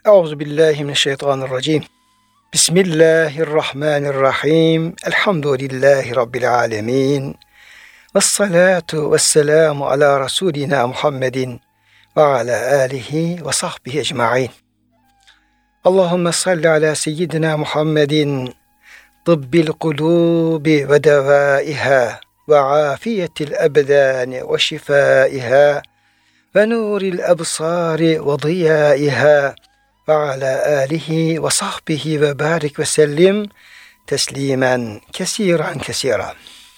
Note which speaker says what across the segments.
Speaker 1: Euzubillahimineşşeytanirracim. Bismillahirrahmanirrahim. Elhamdülillahi Rabbil alemin. Vessalatu vesselamu ala Resulina Muhammedin ve ala alihi ve sahbihi ecma'in. Allahümme salli ala seyyidina Muhammedin tıbbil kulubi ve devaiha ve afiyetil ebdani ve şifaiha ve nuril ebsari ve diyaiha ve ala alihi ve sahbihi ve barik ve sellim teslimen kesiran.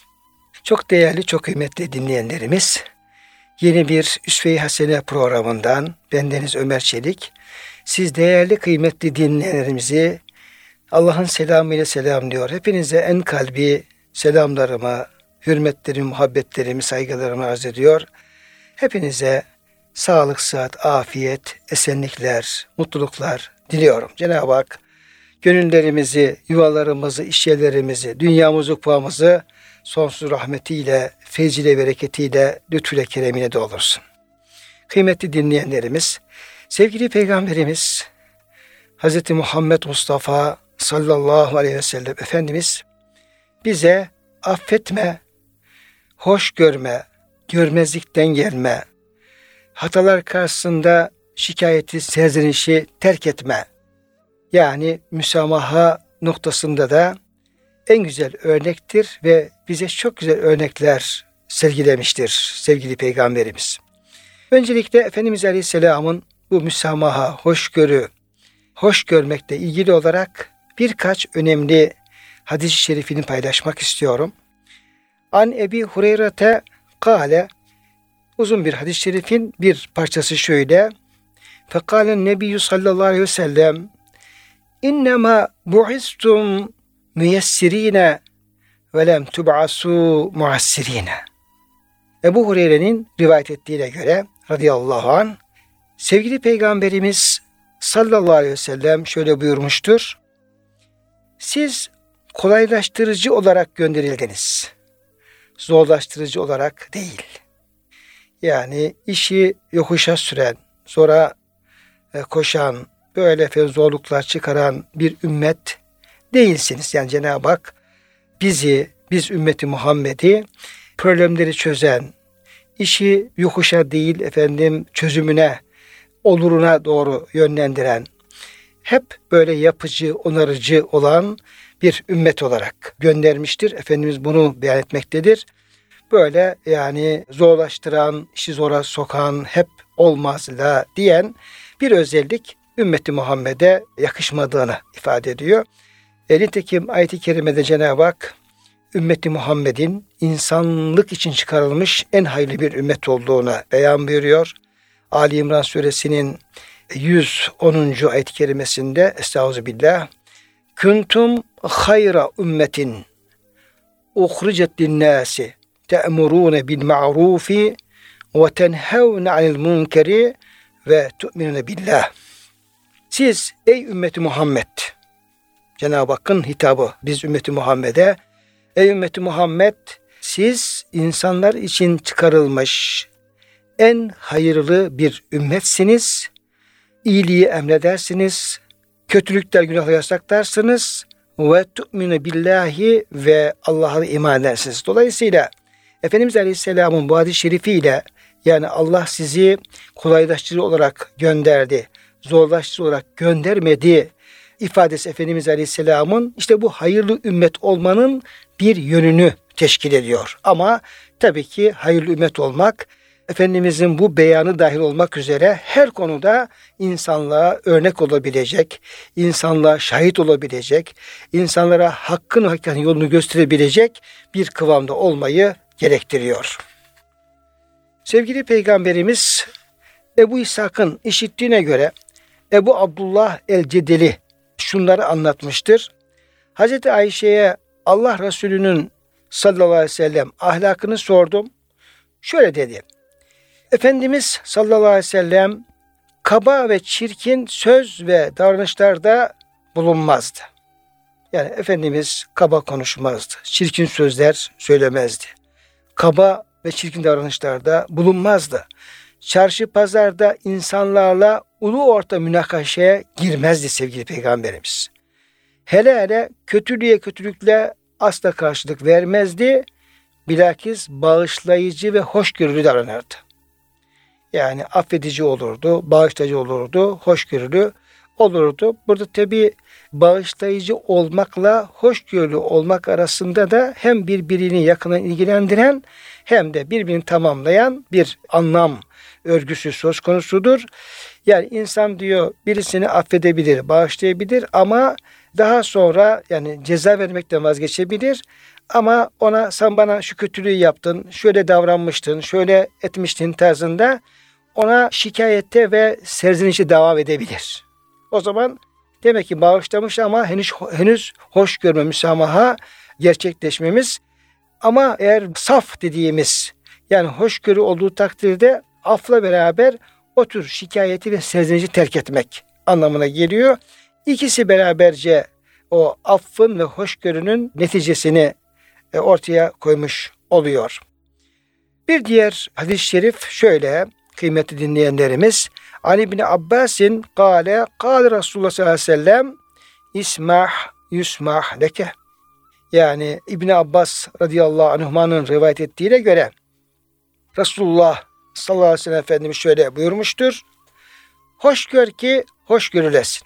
Speaker 1: Çok değerli, çok kıymetli dinleyenlerimiz, yeni bir Üsve-i Hasene programından bendeniz Ömer Çelik, siz değerli kıymetli dinleyenlerimizi Allah'ın selamıyla selamlıyor. Hepinize en kalbi selamlarımı, hürmetlerimi, muhabbetlerimi, saygılarımı arz ediyor. Hepinize sağlık, sıhhat, afiyet, esenlikler, mutluluklar diliyorum. Cenab-ı Hak gönüllerimizi, yuvalarımızı, işyerlerimizi, dünyamızı, ukbamızı sonsuz rahmetiyle, feyziyle, bereketiyle, lütfüyle, keremiyle doldursun. Kıymetli dinleyenlerimiz, sevgili Peygamberimiz Hz. Muhammed Mustafa sallallahu aleyhi ve sellem Efendimiz bize affetme, hoş görme, görmezlikten gelme, hatalar karşısında şikayeti, serzenişi terk etme, yani müsamaha noktasında da en güzel örnektir ve bize çok güzel örnekler sergilemiştir sevgili Peygamberimiz. Öncelikle Efendimiz Aleyhisselam'ın bu müsamaha, hoşgörü, hoş görmekle ilgili olarak birkaç önemli hadis-i şerifini paylaşmak istiyorum. An Ebi Hureyre'te kâle, uzun bir hadis-i şerifin bir parçası şöyle. Fekâlen nebiyyü sallallahu aleyhi ve sellem İnnemâ bu'istum müyessirîne ve lem tub'asû muassirîne. Ebu Hureyre'nin rivayet ettiğine göre radıyallahu anh, sevgili Peygamberimiz sallallahu aleyhi ve sellem şöyle buyurmuştur. Siz kolaylaştırıcı olarak gönderildiniz. Zorlaştırıcı olarak değil. Yani işi yokuşa süren, zora koşan, böyle zorluklar çıkaran bir ümmet değilsiniz. Yani Cenab-ı Hak biz ümmeti Muhammed'i problemleri çözen, işi yokuşa değil çözümüne, oluruna doğru yönlendiren, hep böyle yapıcı, onarıcı olan bir ümmet olarak göndermiştir. Efendimiz bunu beyan etmektedir. Böyle yani zorlaştıran, işi zora sokan, hep olmaz la diyen bir özellik ümmeti Muhammed'e yakışmadığını ifade ediyor. Nitekim ayet-i kerimede Cenab-ı Hak ümmeti Muhammed'in insanlık için çıkarılmış en hayırlı bir ümmet olduğunu beyan buyuruyor. Ali İmran suresinin 110. ayet-i kerimesinde Estağfirullah. Kuntum hayra ümmetin uhricet linnâsi te'murûne bil ma'rufi ve tenhevne anil munkeri ve tu'minune billah. Siz ey ümmeti Muhammed, Cenab-ı Hakk'ın hitabı biz ümmeti Muhammed'e, ey ümmeti Muhammed, siz insanlar için çıkarılmış en hayırlı bir ümmetsiniz. İyiliği emredersiniz, kötülükler, günahları yasaklarsınız ve tu'minu billahi ve Allah'a iman edersiniz. Dolayısıyla Efendimiz Aleyhisselam'ın bu hadis-i şerifiyle yani Allah sizi kolaylaştırıcı olarak gönderdi, zorlaştırıcı olarak göndermedi ifadesi Efendimiz Aleyhisselam'ın işte bu hayırlı ümmet olmanın bir yönünü teşkil ediyor. Ama tabii ki hayırlı ümmet olmak, Efendimizin bu beyanı dahil olmak üzere her konuda insanlığa örnek olabilecek, insanlığa şahit olabilecek, insanlara hakkın hakikaten yolunu gösterebilecek bir kıvamda olmayı gerektiriyor. Sevgili Peygamberimiz Ebu İshak'ın işittiğine göre Ebu Abdullah el-Cedeli şunları anlatmıştır. Hazreti Ayşe'ye Allah Resulü'nün sallallahu aleyhi ve sellem ahlakını sordum. Şöyle dedi. Efendimiz sallallahu aleyhi ve sellem kaba ve çirkin söz ve davranışlarda bulunmazdı. Yani Efendimiz kaba konuşmazdı. Çirkin sözler söylemezdi. Kaba ve çirkin davranışlarda bulunmazdı. Çarşı pazarda insanlarla ulu orta münakaşaya girmezdi sevgili Peygamberimiz. Hele hele kötülüğe kötülükle asla karşılık vermezdi. Bilakis bağışlayıcı ve hoşgörülü davranırdı. Yani affedici olurdu, bağışlayıcı olurdu, hoşgörülü olurdu. Burada tabi bağışlayıcı olmakla hoşgörülü olmak arasında da hem birbirini yakından ilgilendiren hem de birbirini tamamlayan bir anlam örgüsü söz konusudur. Yani insan diyor birisini affedebilir, bağışlayabilir ama daha sonra yani ceza vermekten vazgeçebilir. Ama ona sen bana şu kötülüğü yaptın, şöyle davranmıştın, şöyle etmiştin tarzında ona şikayette ve serzenişe devam edebilir. O zaman demek ki bağışlamış ama henüz hoş görme, müsamaha gerçekleşmemiz. Ama eğer saf dediğimiz yani hoşgörü olduğu takdirde afla beraber o tür şikayeti ve serzenişi terk etmek anlamına geliyor. İkisi beraberce o affın ve hoşgörünün neticesini ortaya koymuş oluyor. Bir diğer hadis-i şerif şöyle kıymetli dinleyenlerimiz. Ali İbni Abbas'in kâle Resulullah sallallahu aleyhi ve sellem ismah yusmah leke. Yani İbni Abbas radıyallahu anhuma'nın rivayet ettiğine göre Resulullah sallallahu aleyhi ve sellem Efendimiz şöyle buyurmuştur. Hoş gör ki hoş görülesin.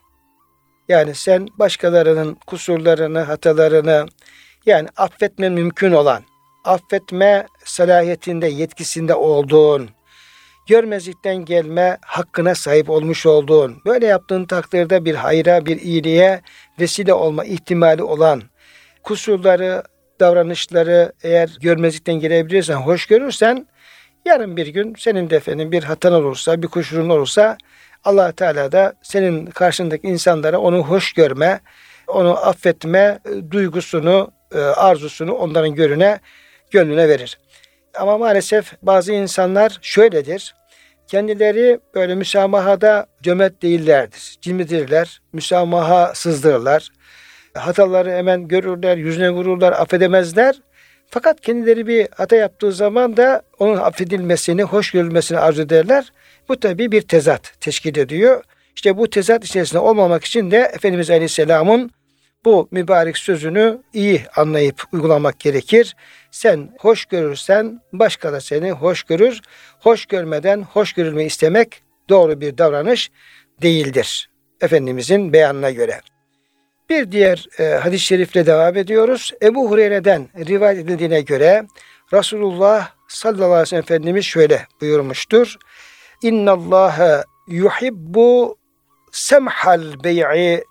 Speaker 1: Yani sen başkalarının kusurlarını, hatalarını yani affetme mümkün olan, affetme salahiyetinde, yetkisinde olduğun, görmezlikten gelme hakkına sahip olmuş olduğun, böyle yaptığın takdirde bir hayra, bir iyiliğe vesile olma ihtimali olan kusurları, davranışları eğer görmezlikten gelebilirsen, hoş görürsen, yarın bir gün senin de efendim bir hatan olursa, bir kusurun olursa Allah Teala da senin karşındaki insanlara onu hoş görme, onu affetme duygusunu, arzusunu onların gönlüne verir. Ama maalesef bazı insanlar şöyledir. Kendileri böyle müsamahada cömert değillerdir. Cimridirler, müsamahasızdırlar. Hataları hemen görürler, yüzüne vururlar, affedemezler. Fakat kendileri bir hata yaptığı zaman da onun affedilmesini, hoş görülmesini arzu ederler. Bu tabii bir tezat teşkil ediyor. İşte bu tezat içerisinde olmamak için de Efendimiz Aleyhisselam'ın bu mübarek sözünü iyi anlayıp uygulamak gerekir. Sen hoş görürsen başka da seni hoş görür. Hoş görmeden hoş görülmeyi istemek doğru bir davranış değildir. Efendimizin beyanına göre. Bir diğer hadis-i şerifle devam ediyoruz. Ebu Hureyre'den rivayet edildiğine göre Resulullah sallallahu aleyhi ve sellem Efendimiz şöyle buyurmuştur. İnnallâhe yuhibbu semhal bey'i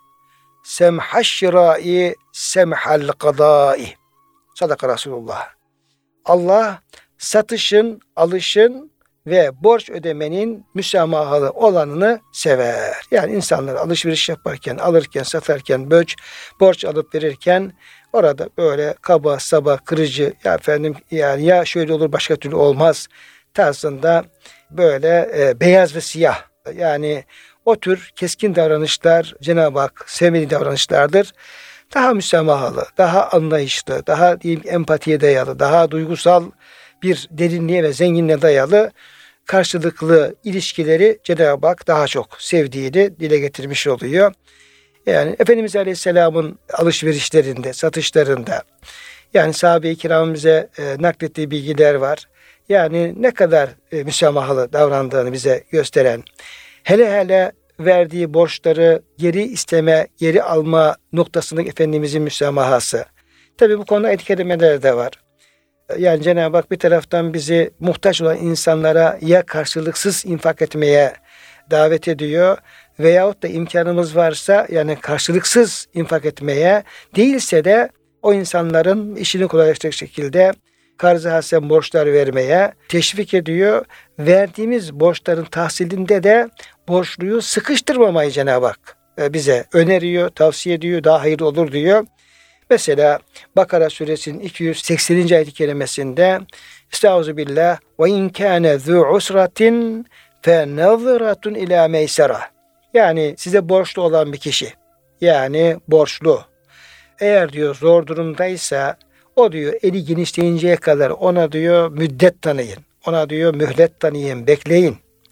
Speaker 1: semhaşşirai semhal kadai. Sadaka Resulullah. Allah satışın, alışın ve borç ödemenin müsamahalı olanını sever. Yani insanlar alışveriş yaparken, alırken, satarken, borç alıp verirken orada böyle kaba, saba, kırıcı, ya efendim yani ya şöyle olur başka türlü olmaz tarzında böyle beyaz ve siyah yani o tür keskin davranışlar Cenab-ı Hak sevmediği davranışlardır. Daha müsamahalı, daha anlayışlı, daha diyeyim empatiye dayalı, daha duygusal bir derinliğe ve zenginliğe dayalı karşılıklı ilişkileri Cenab-ı Hak daha çok sevdiğini dile getirmiş oluyor. Yani Efendimiz Aleyhisselam'ın alışverişlerinde, satışlarında yani sahabe-i kiramın bize naklettiği bilgiler var. Yani ne kadar müsamahalı davrandığını bize gösteren, hele verdiği borçları geri isteme, geri alma noktasındaki Efendimizin müsamahası. Tabi bu konuda ayet-i kerimeler de var. Yani Cenab-ı Hak bir taraftan bizi muhtaç olan insanlara ya karşılıksız infak etmeye davet ediyor veyahut da imkanımız varsa yani karşılıksız infak etmeye değilse de o insanların işini kolaylaştıracak şekilde karz-ı hasen borçlar vermeye teşvik ediyor. Verdiğimiz borçların tahsilinde de borçluyu sıkıştırmamayı Cenab-ı Hak bize öneriyor, tavsiye ediyor, daha hayırlı olur diyor. Mesela Bakara suresinin 280. ayet-i kerimesinde Estağfirullah ve in kana zu usratin fe nazratun ila meysera. Yani size borçlu olan bir kişi yani borçlu eğer diyor zor durumdaysa o diyor eli genişleyinceye kadar ona diyor müddet tanıyın. Ona diyor mühlet tanıyın, bekleyin.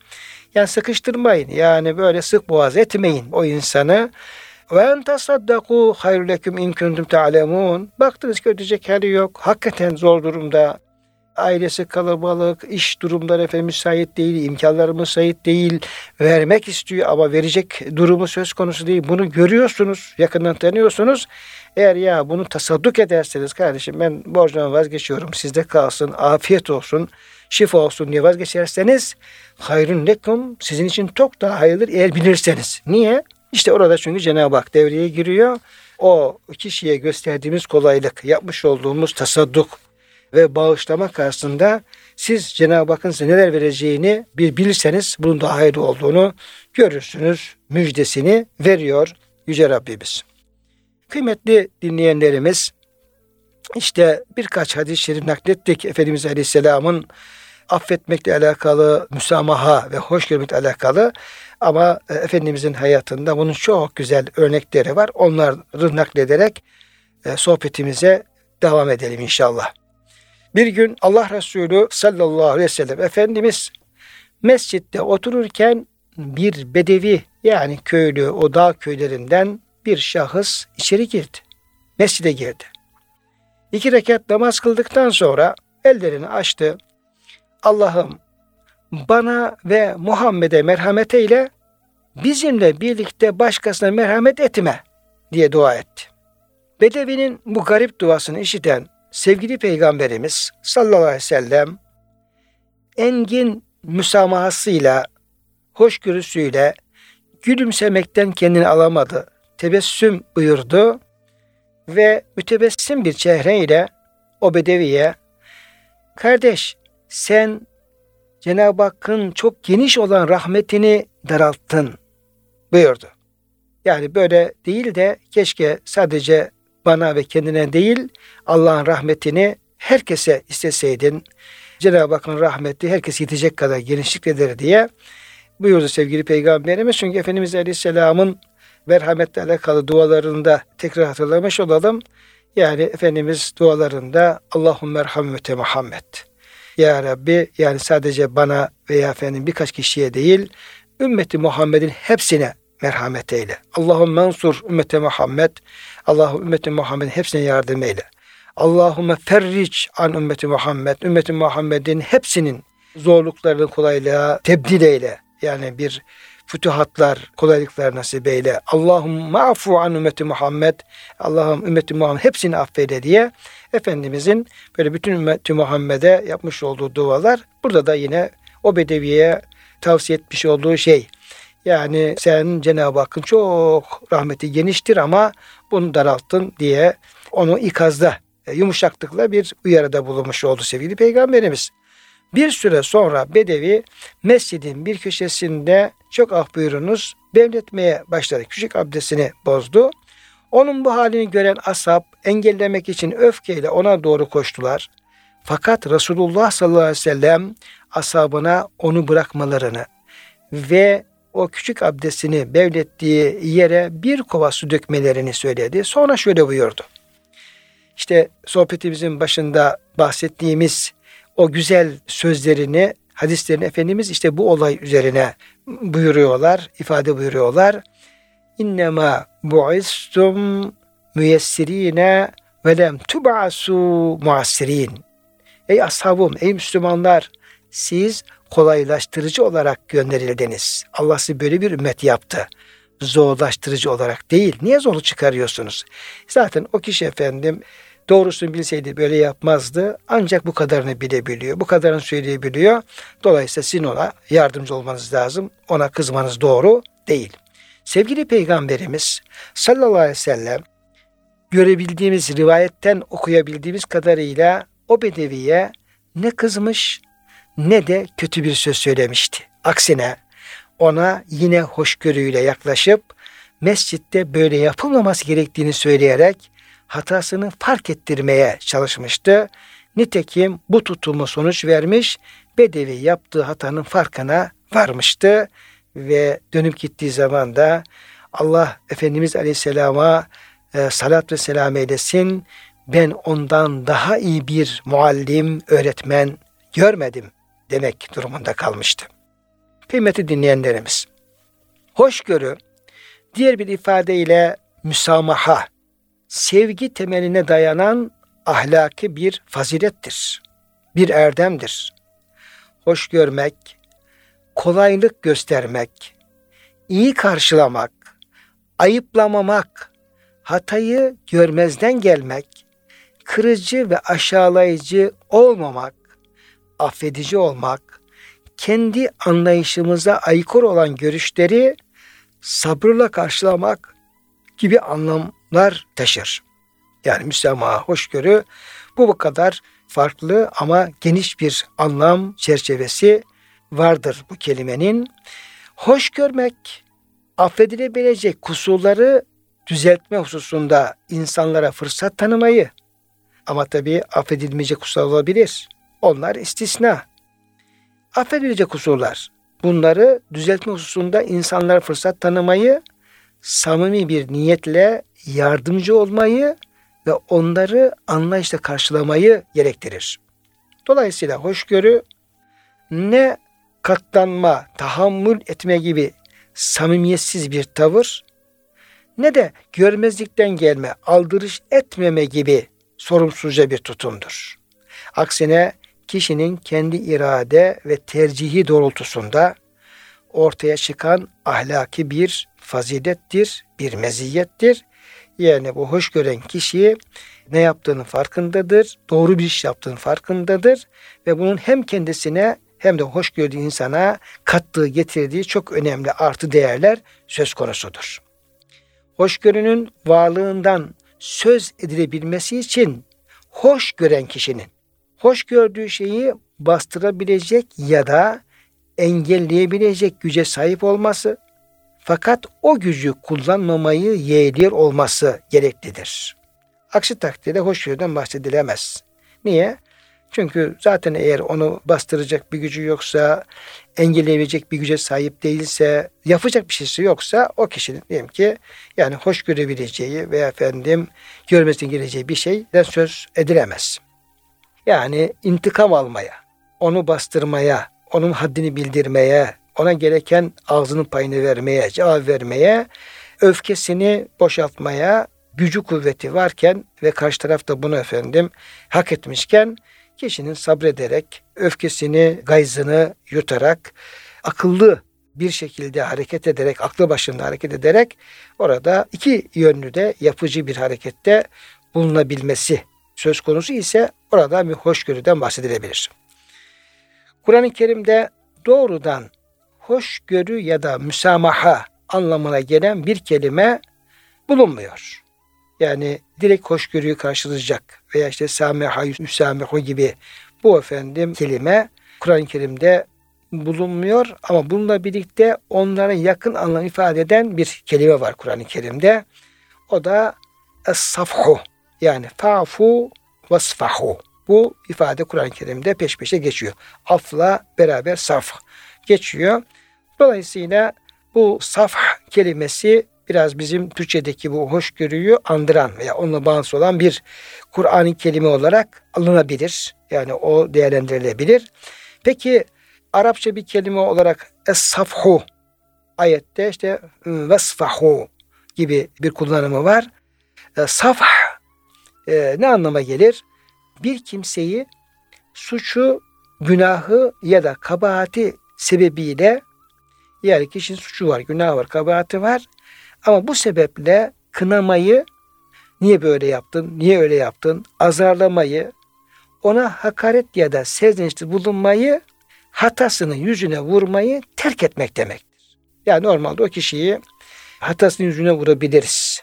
Speaker 1: Yani sıkıştırmayın. Yani böyle sık boğaz etmeyin o insanı. Ve en tasaddaku hayrun leküm in kuntum ta'lemun. Baktınız ki ödeyecek hali yok. Hakikaten zor durumda. Ailesi kalabalık, iş durumları efendim müsait değil, imkanları müsait değil, vermek istiyor ama verecek durumu söz konusu değil. Bunu görüyorsunuz, yakından tanıyorsunuz. Eğer ya bunu tasadduk ederseniz kardeşim ben borcumdan vazgeçiyorum, sizde kalsın, afiyet olsun, şifa olsun diye vazgeçerseniz hayrun lekum sizin için çok daha hayırlıdır eğer bilirseniz. Niye? İşte orada çünkü Cenab-ı Hak devreye giriyor. O kişiye gösterdiğimiz kolaylık, yapmış olduğumuz tasadduk ve bağışlama karşısında siz Cenab-ı Hakk'ın size neler vereceğini bir bilirseniz bunun daha hayırlı olduğunu görürsünüz. Müjdesini veriyor Yüce Rabbimiz. Kıymetli dinleyenlerimiz, işte birkaç hadis-i şerif naklettik. Efendimiz Aleyhisselam'ın affetmekle alakalı, müsamaha ve hoşgörümle alakalı ama Efendimizin hayatında bunun çok güzel örnekleri var. Onları naklederek sohbetimize devam edelim inşallah. Bir gün Allah Resulü sallallahu aleyhi ve sellem Efendimiz mescitte otururken bir bedevi yani köylü o dağ köylerinden bir şahıs içeri girdi. Mescide girdi. 2 rekat namaz kıldıktan sonra ellerini açtı. Allah'ım bana ve Muhammed'e merhamet eyle, bizimle birlikte başkasına merhamet etme diye dua etti. Bedevinin bu garip duasını işiten sevgili Peygamberimiz sallallahu aleyhi ve sellem engin müsamahasıyla, hoşgörüsüyle gülümsemekten kendini alamadı. Tebessüm buyurdu ve mütebessim bir çehreyle o bedeviye kardeş sen Cenab-ı Hakk'ın çok geniş olan rahmetini daralttın buyurdu. Yani böyle değil de keşke sadece bana ve kendine değil Allah'ın rahmetini herkese isteseydin. Cenab-ı Hakk'ın rahmeti herkes yetecek kadar genişliktedir diye buyurdu sevgili Peygamberimiz. Çünkü Efendimiz Aleyhisselam'ın merhametle alakalı dualarında tekrar hatırlamış olalım. Yani Efendimiz dualarında Allahümme merhamete Muhammed. Ya Rabbi yani sadece bana veya efendim birkaç kişiye değil ümmeti Muhammed'in hepsine merhamet eyle. Allahümme mensur ümmete Muhammed. Allahümme ümmeti Muhammed'in hepsine yardım eyle. Allahümme ferric an ümmeti Muhammed. Ümmeti Muhammed'in hepsinin zorluklarını kolaylığa tebdil eyle. Yani bir fütuhatlar, kolaylıklar nasip eyle. Allahümme afu an ümmeti Muhammed. Allah'ım ümmeti Muhammed hepsini affeyle diye Efendimizin böyle bütün ümmeti Muhammed'e yapmış olduğu dualar. Burada da yine o bedeviye tavsiye etmiş olduğu şey. Yani sen Cenab-ı Hakk'ın çok rahmeti geniştir ama bunu daralttın diye onu ikazda, yumuşaklıkla bir uyarıda bulunmuş oldu sevgili Peygamberimiz. Bir süre sonra bedevi mescidin bir köşesinde çok af buyurunuz devletmeye başladı. Küçük abdestini bozdu. Onun bu halini gören ashab engellemek için öfkeyle ona doğru koştular. Fakat Resulullah sallallahu aleyhi ve sellem ashabına onu bırakmalarını ve o küçük abdestini bevlettiği yere bir kova su dökmelerini söyledi. Sonra şöyle buyurdu. İşte sohbetimizin başında bahsettiğimiz o güzel sözlerini, hadislerini Efendimiz işte bu olay üzerine buyuruyorlar, ifade buyuruyorlar. İnnemâ bu'istum müyessirîne ve lem tub'asu muassirin. Ey ashabım, ey Müslümanlar, siz kolaylaştırıcı olarak gönderildiniz. Allah sizi böyle bir ümmet yaptı. Zorlaştırıcı olarak değil. Niye zorluk çıkarıyorsunuz? Zaten o kişi efendim doğrusunu bilseydi böyle yapmazdı. Ancak bu kadarını bilebiliyor. Bu kadarını söyleyebiliyor. Dolayısıyla sizin ona yardımcı olmanız lazım. Ona kızmanız doğru değil. Sevgili Peygamberimiz sallallahu aleyhi ve sellem görebildiğimiz, rivayetten okuyabildiğimiz kadarıyla o bedeviye ne kızmış ne de kötü bir söz söylemişti. Aksine ona yine hoşgörüyle yaklaşıp mescitte böyle yapılmaması gerektiğini söyleyerek hatasını fark ettirmeye çalışmıştı. Nitekim bu tutumu sonuç vermiş, bedevi yaptığı hatanın farkına varmıştı ve dönüp gittiği zaman da Allah Efendimiz Aleyhisselam'a salat ve selam eylesin, ben ondan daha iyi bir muallim, öğretmen görmedim demek durumunda kalmıştı. Kıymetli dinleyenlerimiz, hoşgörü, diğer bir ifadeyle müsamaha, sevgi temeline dayanan ahlaki bir fazilettir, bir erdemdir. Hoş görmek, kolaylık göstermek, iyi karşılamak, ayıplamamak, hatayı görmezden gelmek, kırıcı ve aşağılayıcı olmamak, affedici olmak, kendi anlayışımıza aykırı olan görüşleri sabırla karşılamak gibi anlamlar taşır. Yani müsamaha, hoşgörü bu kadar farklı ama geniş bir anlam çerçevesi vardır bu kelimenin. Hoş görmek, affedilebilecek kusurları düzeltme hususunda insanlara fırsat tanımayı, ama tabii affedilmeyecek kusurlar olabilir. Onlar istisna. Affedilecek kusurlar, bunları düzeltme hususunda insanlara fırsat tanımayı, samimi bir niyetle yardımcı olmayı ve onları anlayışla karşılamayı gerektirir. Dolayısıyla hoşgörü ne katlanma, tahammül etme gibi samimiyetsiz bir tavır, ne de görmezlikten gelme, aldırış etmeme gibi sorumsuzca bir tutumdur. Aksine kişinin kendi irade ve tercihi doğrultusunda ortaya çıkan ahlaki bir fazilettir, bir meziyettir. Yani bu hoş gören kişi ne yaptığının farkındadır, doğru bir iş yaptığının farkındadır ve bunun hem kendisine hem de hoş gördüğü insana kattığı, getirdiği çok önemli artı değerler söz konusudur. Hoşgörünün varlığından söz edilebilmesi için hoş gören kişinin hoş gördüğü şeyi bastırabilecek ya da engelleyebilecek güce sahip olması, fakat o gücü kullanmamayı yeğliyor olması gereklidir. Aksi takdirde hoşgörüden bahsedilemez. Niye? Çünkü zaten eğer onu bastıracak bir gücü yoksa, engelleyebilecek bir güce sahip değilse, yapacak bir şeysi yoksa o kişinin diyelim ki yani hoş görebileceği veya görmesine geleceği bir şeyden söz edilemez. Yani intikam almaya, onu bastırmaya, onun haddini bildirmeye, ona gereken ağzının payını vermeye, cevap vermeye, öfkesini boşaltmaya gücü kuvveti varken ve karşı taraf da bunu hak etmişken kişinin sabrederek, öfkesini, gayzını yutarak, akıllı bir şekilde hareket ederek, aklı başında hareket ederek orada iki yönlü de yapıcı bir harekette bulunabilmesi söz konusu ise orada bir hoşgörüden bahsedilebilir. Kur'an-ı Kerim'de doğrudan hoşgörü ya da müsamaha anlamına gelen bir kelime bulunmuyor. Yani direkt hoşgörüyü karşılayacak veya işte samiha, müsamihu gibi bu kelime Kur'an-ı Kerim'de bulunmuyor ama bununla birlikte onlara yakın anlam ifade eden bir kelime var Kur'an-ı Kerim'de. O da es-safhu, yani fa'fu vesfahu. Bu ifade Kur'an-ı Kerim'de peş peşe geçiyor. Afla beraber safh geçiyor. Dolayısıyla bu safh kelimesi biraz bizim Türkçedeki bu hoşgörüyü andıran veya onunla bağlantısı olan bir Kur'an-ı kelime olarak alınabilir. Yani o değerlendirilebilir. Peki Arapça bir kelime olarak es-safhu, ayette işte vesfahu gibi bir kullanımı var. Safh ne anlama gelir? Bir kimseyi suçu, günahı ya da kabahati sebebiyle, yani kişinin suçu var, günahı var, kabahati var ama bu sebeple kınamayı, niye böyle yaptın, niye öyle yaptın, azarlamayı, ona hakaret ya da serzenişte bulunmayı, hatasını yüzüne vurmayı terk etmek demektir. Yani normalde o kişiyi hatasını yüzüne vurabiliriz.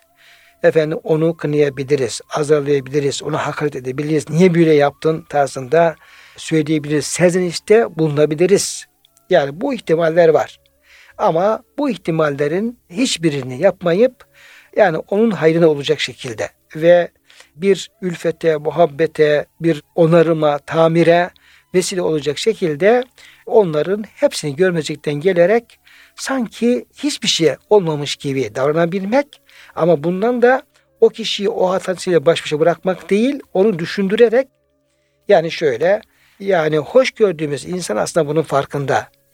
Speaker 1: Onu kınayabiliriz, azarlayabiliriz, ona hakaret edebiliriz. Niye böyle yaptın tarzında söyleyebiliriz, serzenişte bulunabiliriz. Yani bu ihtimaller var. Ama bu ihtimallerin hiçbirini yapmayıp yani onun hayrına olacak şekilde ve bir ülfete, muhabbete, bir onarıma, tamire vesile olacak şekilde onların hepsini görmezlikten gelerek sanki hiçbir şey olmamış gibi davranabilmek, ama bundan da o kişiyi o hatasıyla baş başa bırakmak değil, onu düşündürerek, yani şöyle, yani hoş gördüğümüz insan aslında bunun farkında.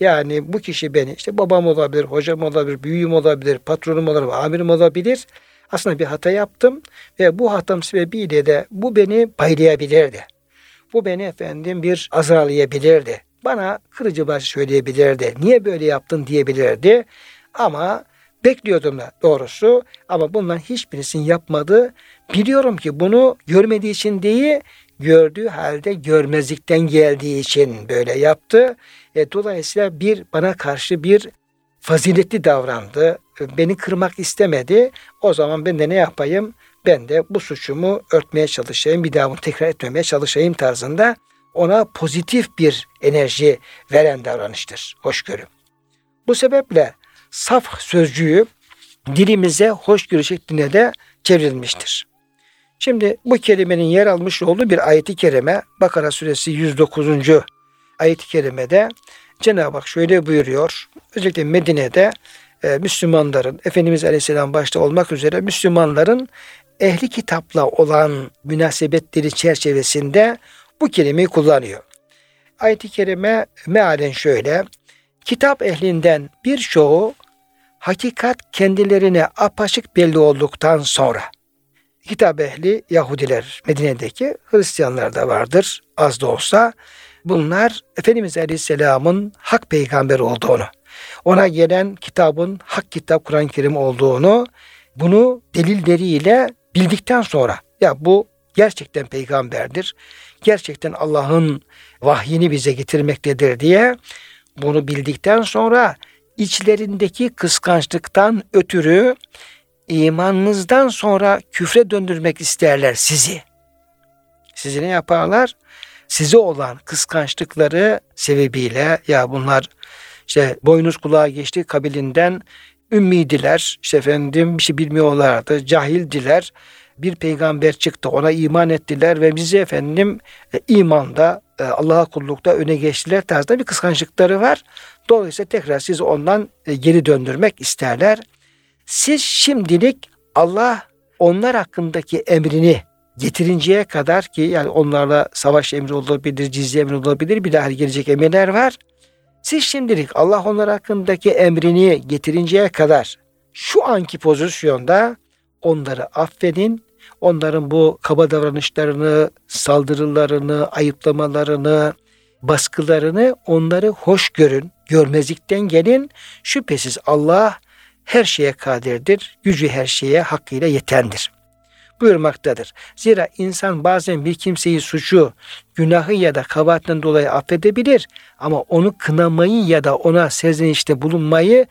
Speaker 1: Yani bu kişi beni işte babam olabilir, hocam olabilir, büyüğüm olabilir, patronum olabilir, amirim olabilir. Aslında bir hata yaptım ve bu hatam sebebiyle de bu beni paylayabilirdi. Bu beni bir azarlayabilirdi. Bana kırıcı baş söyleyebilirdi. Niye böyle yaptın diyebilirdi. Ama bekliyordum da doğrusu. Ama bundan hiçbirisini yapmadı. Biliyorum ki bunu görmediği için değil, gördüğü halde görmezlikten geldiği için böyle yaptı. Dolayısıyla bana karşı bir faziletli davrandı. Beni kırmak istemedi. O zaman ben de ne yapayım? Ben de bu suçumu örtmeye çalışayım. Bir daha bunu tekrar etmemeye çalışayım tarzında ona pozitif bir enerji veren davranıştır hoşgörü. Bu sebeple saf sözcüğü dilimize hoşgörü şeklinde de çevrilmiştir. Şimdi bu kelimenin yer almış olduğu bir ayet-i kerime Bakara suresi 109. ayet-i kerimede Cenab-ı Hak şöyle buyuruyor. Özellikle Medine'de Müslümanların, Efendimiz Aleyhisselam başta olmak üzere Müslümanların ehli kitapla olan münasebetleri çerçevesinde bu kelimeyi kullanıyor. Ayet-i kerime mealen şöyle: kitap ehlinden birçoğu hakikat kendilerine apaçık belli olduktan sonra, kitap ehli Yahudiler, Medine'deki Hristiyanlar da vardır az da olsa, bunlar Efendimiz Aleyhisselam'ın hak peygamber olduğunu, ona gelen kitabın hak kitap Kur'an-ı Kerim olduğunu, bunu delilleriyle bildikten sonra, ya bu gerçekten peygamberdir, gerçekten Allah'ın vahyini bize getirmektedir diye bunu bildikten sonra içlerindeki kıskançlıktan ötürü imanınızdan sonra küfre döndürmek isterler sizi. Sizi ne yaparlar? Size olan kıskançlıkları sebebiyle, ya bunlar işte boynuz kulağa geçti kabilinden ümmidiler, bir şey bilmiyorlardı, cahildiler. Bir peygamber çıktı, ona iman ettiler ve bizi imanda, Allah'a kullukta öne geçtiler tarzda bir kıskançlıkları var. Dolayısıyla tekrar sizi ondan geri döndürmek isterler. Siz şimdilik Allah onlar hakkındaki emrini getirinceye kadar, ki yani onlarla savaş emri olabilir, cizye emri olabilir, bir daha gelecek emirler var. Siz şimdilik Allah onlar hakkındaki emrini getirinceye kadar şu anki pozisyonda onları affedin. Onların bu kaba davranışlarını, saldırılarını, ayıplamalarını, baskılarını, onları hoş görün, görmezlikten gelin. Şüphesiz Allah her şeye kadirdir, gücü her şeye hakkıyla yetendir buyurmaktadır. Zira insan bazen bir kimseyi suçu, günahı ya da kabahatinden dolayı affedebilir ama onu kınamayı ya da ona serzenişte bulunmayı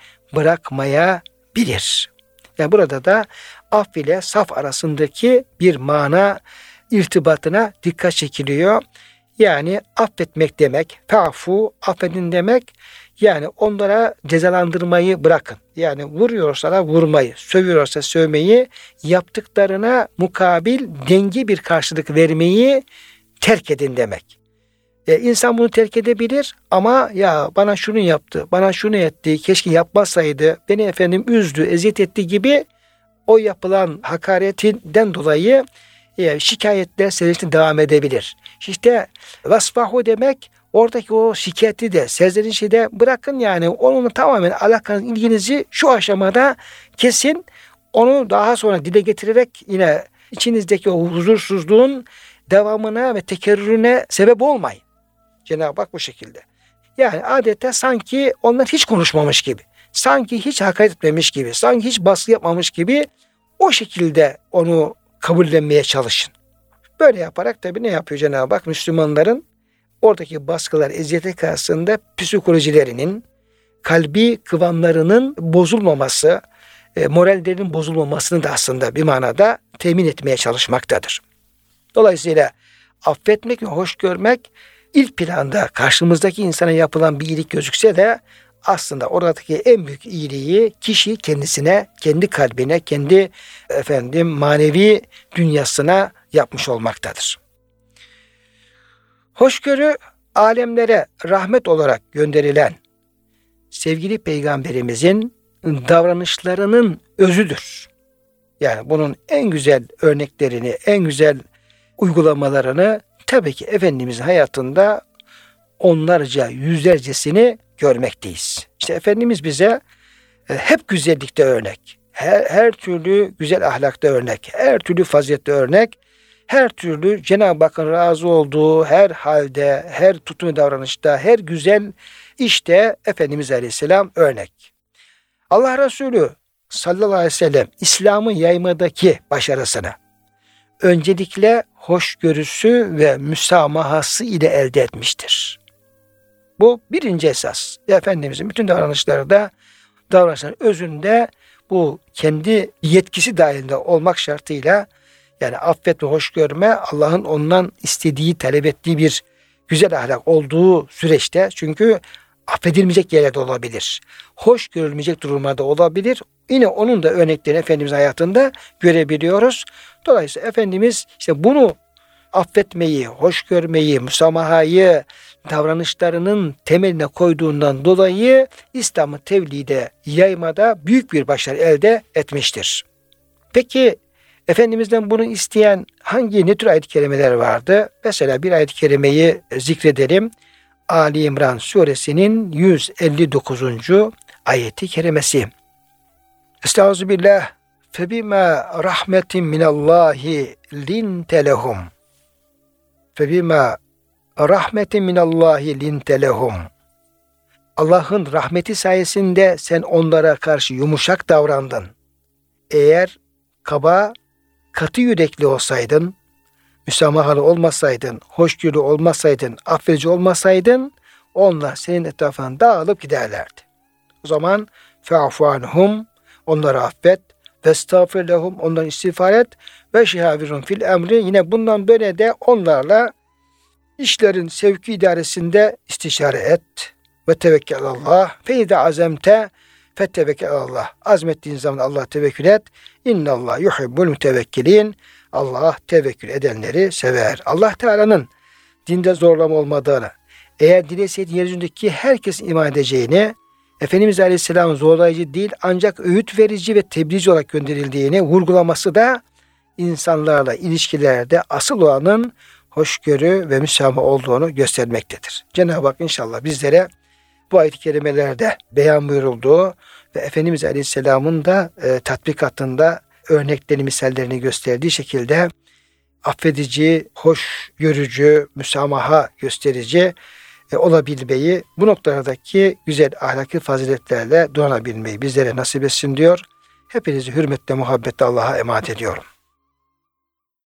Speaker 1: bırakmayabilir. Yani burada da af ile saf arasındaki bir mana irtibatına dikkat çekiliyor. Yani affetmek demek, ta'fu, affedin demek, yani onlara cezalandırmayı bırakın. Yani vuruyorsa vurmayı, sövüyorsa sövmeyi, yaptıklarına mukabil dengi bir karşılık vermeyi terk edin demek. İnsan bunu terk edebilir ama ya bana şunu yaptı, bana şunu etti, keşke yapmasaydı, beni üzdü, eziyet etti gibi o yapılan hakaretinden dolayı şikayetler servisine devam edebilir. İşte vasfahu demek oradaki o şikayeti de, serzenişi de bırakın, yani onunla tamamen alakanız, ilginizi şu aşamada kesin. Onu daha sonra dile getirerek yine içinizdeki o huzursuzluğun devamına ve tekerrürüne sebep olmayın. Cenab-ı Hak bu şekilde. Yani adeta sanki onlar hiç konuşmamış gibi, sanki hiç hakaret etmemiş gibi, sanki hiç baskı yapmamış gibi o şekilde onu kabullenmeye çalışın. Böyle yaparak tabii ne yapıyor Cenab-ı Hak? Müslümanların oradaki baskılar, eziyete karşısında psikolojilerinin, kalbi kıvamlarının bozulmaması, morallerinin bozulmamasını da aslında bir manada temin etmeye çalışmaktadır. Dolayısıyla affetmek ve hoş görmek ilk planda karşımızdaki insana yapılan bir iyilik gözükse de aslında oradaki en büyük iyiliği kişi kendisine, kendi kalbine, kendi manevi dünyasına yapmış olmaktadır. Hoşgörü alemlere rahmet olarak gönderilen sevgili peygamberimizin davranışlarının özüdür. Yani bunun en güzel örneklerini, en güzel uygulamalarını tabii ki Efendimizin hayatında onlarca, yüzlercesini görmekteyiz. İşte Efendimiz bize hep güzellikte örnek, her türlü güzel ahlakta örnek, her türlü fazilette örnek, her türlü Cenab-ı Hakk'ın razı olduğu her halde, her tutum ve davranışta, her güzel işte Efendimiz Aleyhisselam örnek. Allah Resulü sallallahu aleyhi ve sellem İslam'ı yaymadaki başarısını öncelikle hoşgörüsü ve müsamahası ile elde etmiştir. Bu birinci esas. Efendimizin bütün davranışların özünde bu kendi yetkisi dahilinde olmak şartıyla, yani affet ve hoş görme Allah'ın ondan istediği, talep ettiği bir güzel ahlak olduğu süreçte, çünkü affedilmeyecek yerlerde olabilir. Hoş görülmeyecek durumlarda olabilir. Yine onun da örneklerini Efendimizin hayatında görebiliyoruz. Dolayısıyla Efendimiz işte bunu affetmeyi, hoş görmeyi, müsamahayı davranışlarının temeline koyduğundan dolayı İslam'ı tebliğde, yaymada büyük bir başarı elde etmiştir. Peki Efendimiz'den bunu isteyen ne tür ayet-i kerimeler vardı? Mesela bir ayet-i kerimeyi zikredelim. Ali İmran suresinin 159. ayeti kerimesi. Estağfirullah. Febima rahmetin minallahi linte lehum. Febima rahmetin minallahi linte lehum. Allah'ın rahmeti sayesinde sen onlara karşı yumuşak davrandın. Eğer katı yürekli olsaydın, müsamahalı olmasaydın, hoşgörülü olmasaydın, affedici olmasaydın, onlar senin etrafından dağılıp giderlerdi. O zaman fe'afu anhum, onları affet, vestağfir lehum, ondan istiğfar et, ve şihavirun fil emri, yine bundan böyle de onlarla işlerin sevki idaresinde istişare et. Ve tevekkül Allah, fe izâ azemte fettevekkül Allah. Azmettiğin zaman Allah tevekkül et. İnnallah yuhibbul mütevekkilin. Allah tevekkül edenleri sever. Allah Teala'nın dinde zorlama olmadığını, eğer dileseydi yeryüzündeki herkesin iman edeceğini, Efendimiz Aleyhisselam zorlayıcı değil ancak öğüt verici ve tebliğci olarak gönderildiğini vurgulaması da insanlarla ilişkilerde asıl olanın hoşgörü ve müsamaha olduğunu göstermektedir. Cenab-ı Hak inşallah bizlere bu ayet-i kerimelerde beyan buyurulduğu ve Efendimiz Aleyhisselam'ın da tatbikatında örneklerini, misallerini gösterdiği şekilde affedici, hoşgörücü, müsamaha gösterici olabilmeyi, bu noktalardaki güzel ahlaki faziletlerle donabilmeyi bizlere nasip etsin diyor. Hepinizi hürmetle, muhabbetle Allah'a emanet ediyorum.